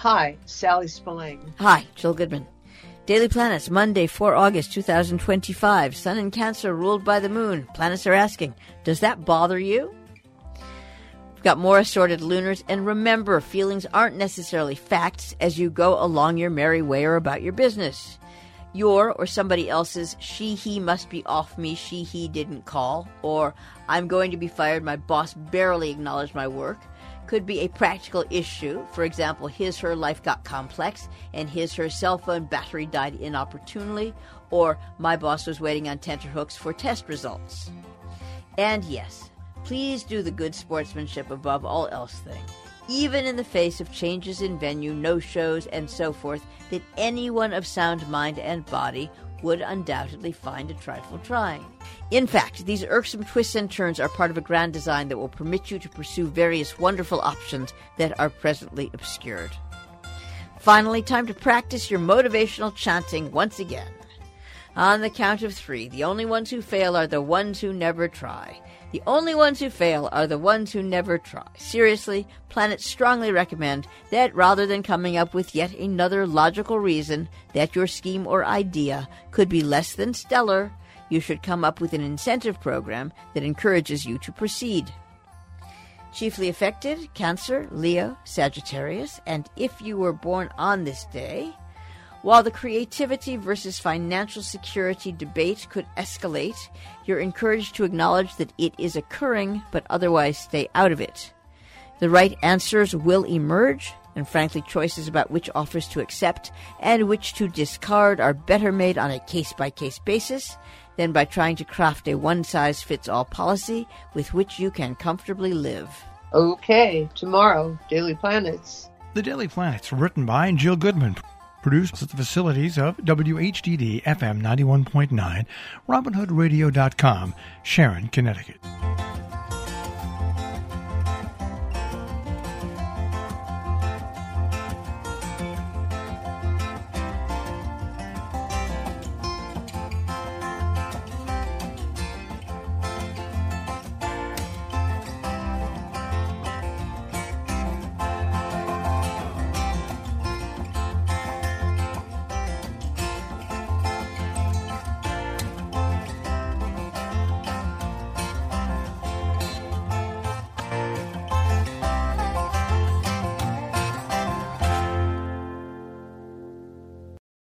Hi, Sally Spillane. Hi, Jill Goodman. Daily Planets, Monday, 4 August 2025. Sun in Cancer, ruled by the moon. Planets are asking, does that bother you? We've got more assorted lunars, and remember, feelings aren't necessarily facts as you go along your merry way or about your business. Your or somebody else's he must be off me, he didn't call, or I'm going to be fired, my boss barely acknowledged my work, could be a practical issue. For example, her life got complex and her cell phone battery died inopportunely, or my boss was waiting on tenterhooks for test results. And yes, please do the good sportsmanship above all else thing, even in the face of changes in venue, no-shows, and so forth, that anyone of sound mind and body would undoubtedly find a trifle trying. In fact, these irksome twists and turns are part of a grand design that will permit you to pursue various wonderful options that are presently obscured. Finally, time to practice your motivational chanting once again. On the count of 3, the only ones who fail are the ones who never try. The only ones who fail are the ones who never try. Seriously, planets strongly recommend that rather than coming up with yet another logical reason that your scheme or idea could be less than stellar, you should come up with an incentive program that encourages you to proceed. Chiefly affected, Cancer, Leo, Sagittarius, and if you were born on this day, while the creativity versus financial security debate could escalate, you're encouraged to acknowledge that it is occurring, but otherwise stay out of it. The right answers will emerge, and frankly, choices about which offers to accept and which to discard are better made on a case-by-case basis than by trying to craft a one-size-fits-all policy with which you can comfortably live. Okay, tomorrow, Daily Planets. The Daily Planets, written by Jill Goodman. Produced at the facilities of WHDD FM 91.9, RobinHoodRadio.com, Sharon, Connecticut.